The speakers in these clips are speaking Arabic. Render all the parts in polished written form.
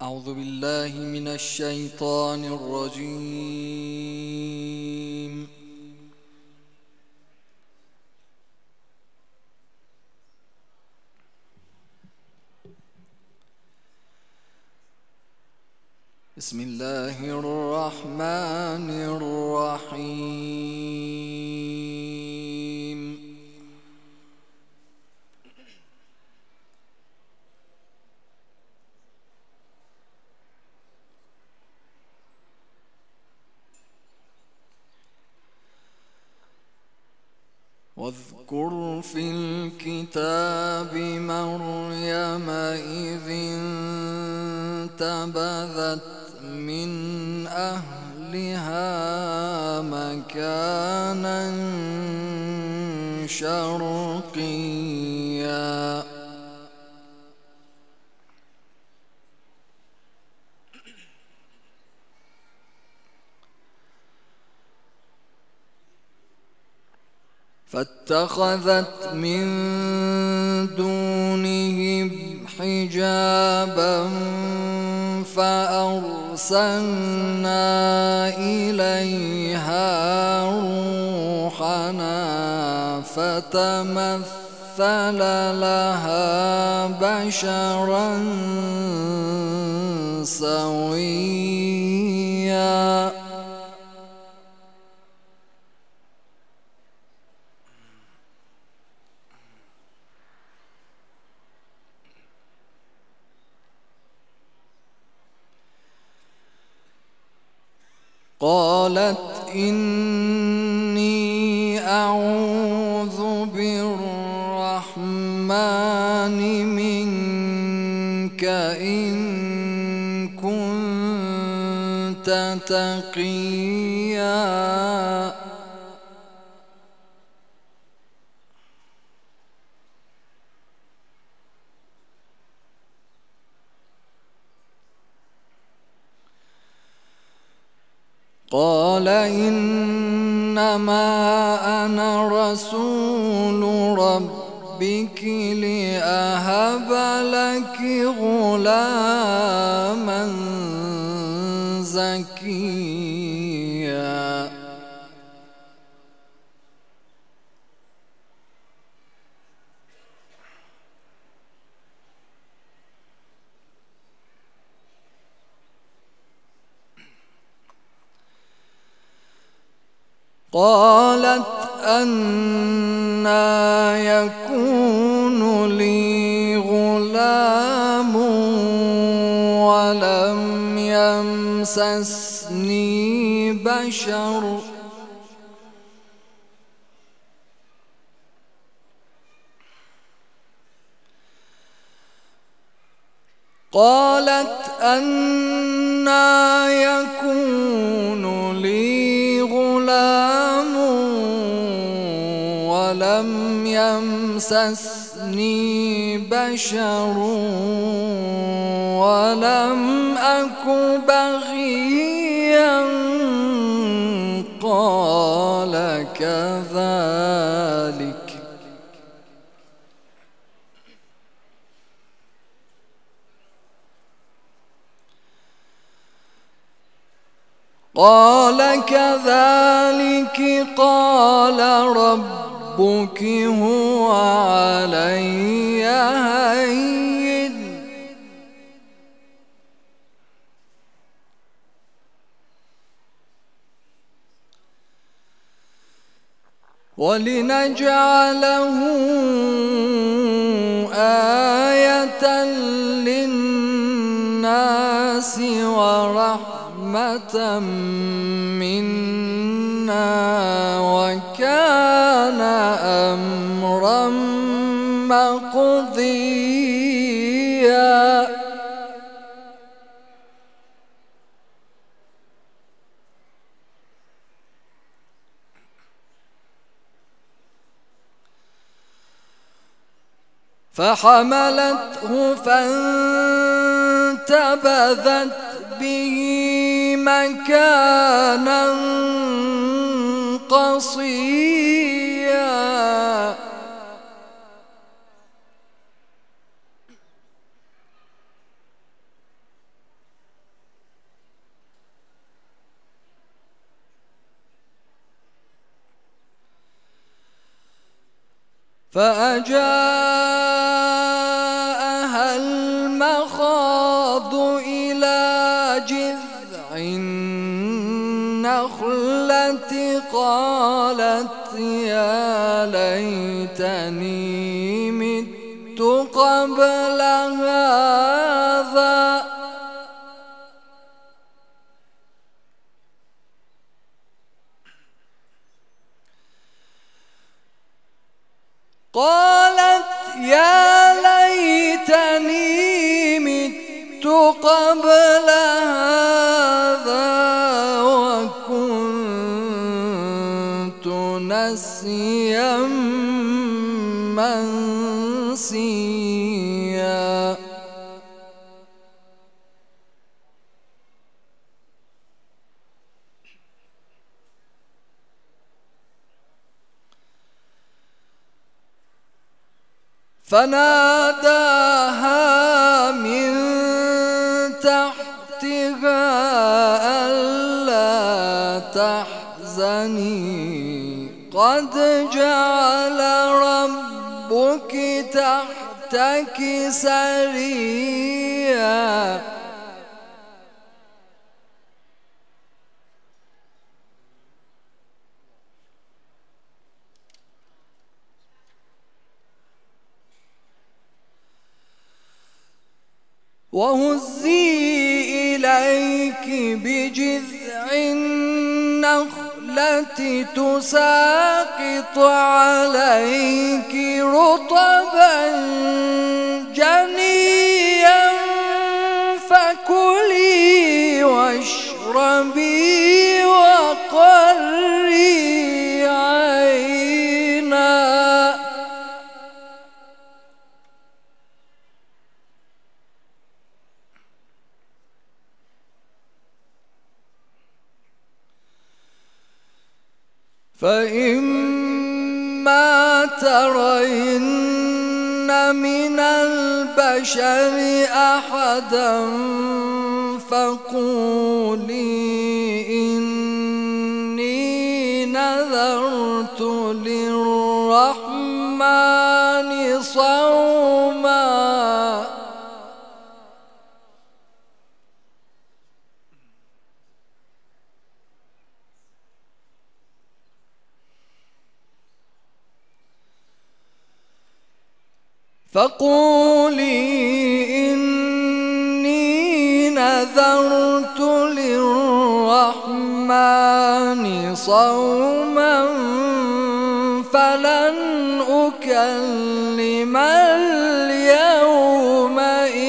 أعوذ بالله من الشيطان الرجيم. بسم الله الرحمن الرحيم. واذكر في الكتاب مريم إذ انتبذت من أهلها مكانا شرقيا فاتخذت من دونهم حجابا فأرسلنا إليها روحنا فتمثل لها بشرا سويا قالت إني أعوذ بالرحمن منك إن كنت تقيا قال إنما أنا رسول ربك لأهب لك غلاما زكيا قالت أنى يكون لي غلام ولم يمسسني بشر قالت أنى يكون لي غلام ولم يمسسني بشر ولم أك بغيا قال كذلك قال ربك هو علي هين ولنجعله آية للناس ورحمة منا وكان أمرا مقضيا فحملته فانتبذت به مكانا قصيا فأجاءها المخاض إلى جذع النخلة قالت يا ليتني مت قبل هذا قالت يا ليتني مت قبل هذا وكنت نسيا منسيا فناداها من تحتها ألا تحزني قد جعل ربك تحتك سريا وهزي إليك بجذع النخلة تساقط عليك رطبا جنيا فكلي واشربي وقري عينا فإما ترين من البشر أحدا فقولي إني نذرت للرحمن صوما نذرت للرحمن صوما فلن أكلم اليوم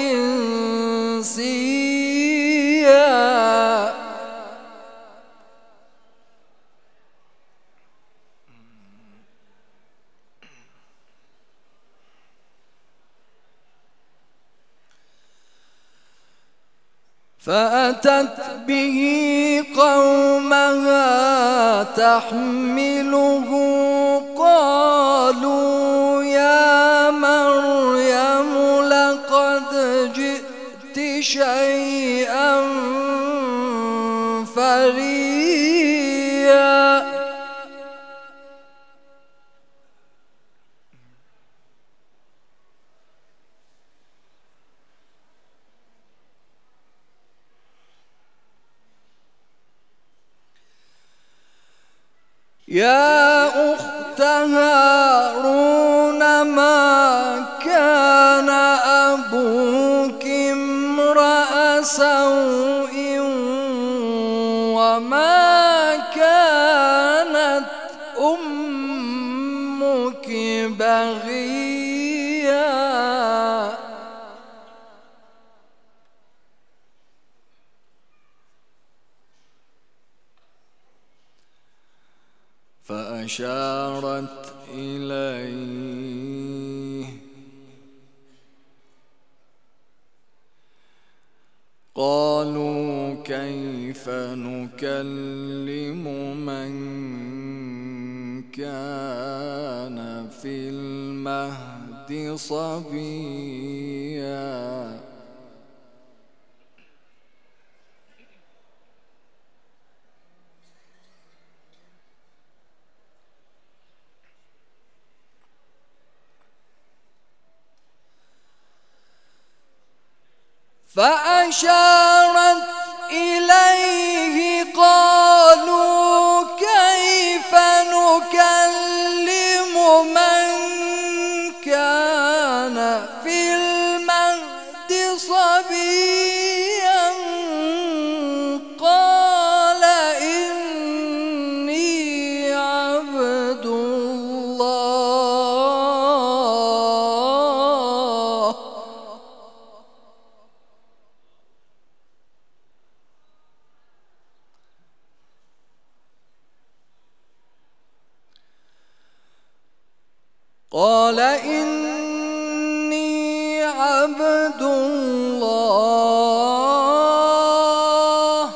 إنسيا فأتت به قومها تحمله قالوا يا مريم لقد جئت شيئا فريا يا أخت هارون ما كان أبوك امرأ سوء وما كانت أمك بغيا فأشارت إليه قالوا كيف نكلم من كان في المهد صبيا فأشارت إليه قالوا كيف نكلم من كان في المهد صبيا قال إني عبد الله قال إني عبد الله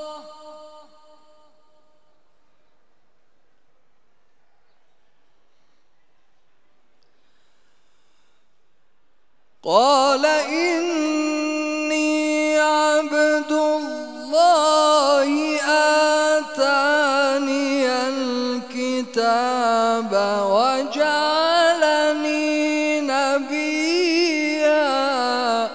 قال إني عبد الله آتاني الكتاب وجعلني نبيا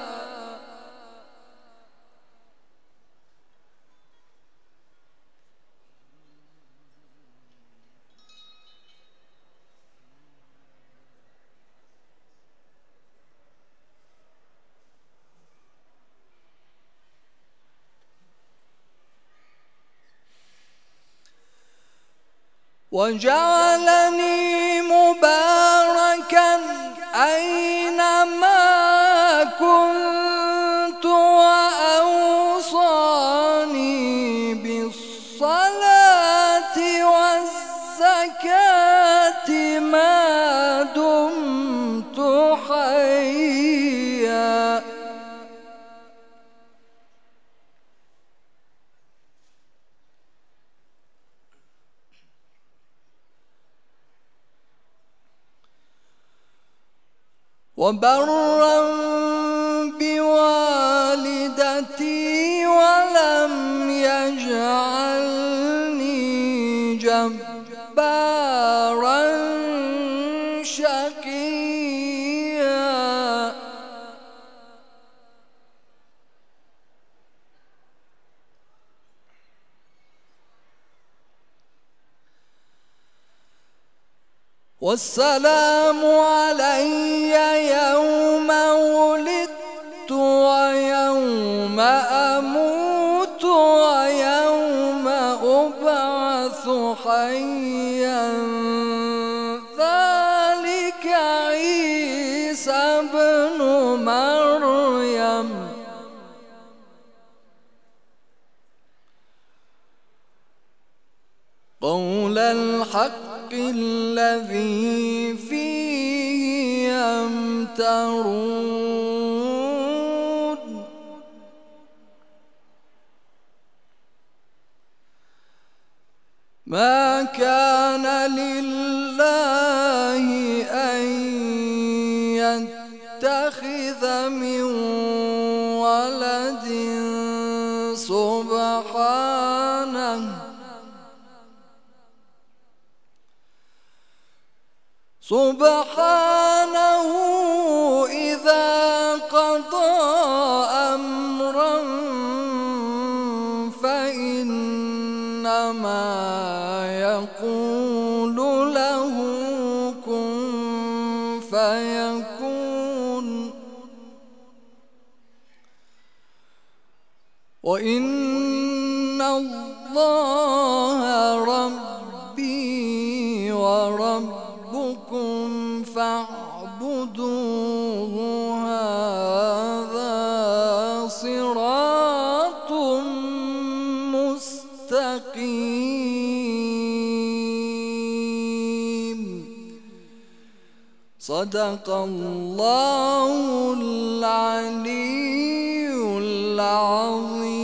وجعلني مباركا أينما كنت وأوصاني بالصلاة والزكاة ما دمت حيا وبرا بوالدتي ولم يجعلني جبارا شقيا والسلام علي يوم ولدت ويوم أموت ويوم أبعث حيا ذلك عيسى ابن مريم قول الحق الذي فيه يمترون ما كان لله أن يتخذ من ولد سبحانه إذا قضى أمرا فإنما يقول له كن فيكون وإن الله ربي وربكم فاعبدوه هذا صراط مستقيم صدق الله العلي العظيم.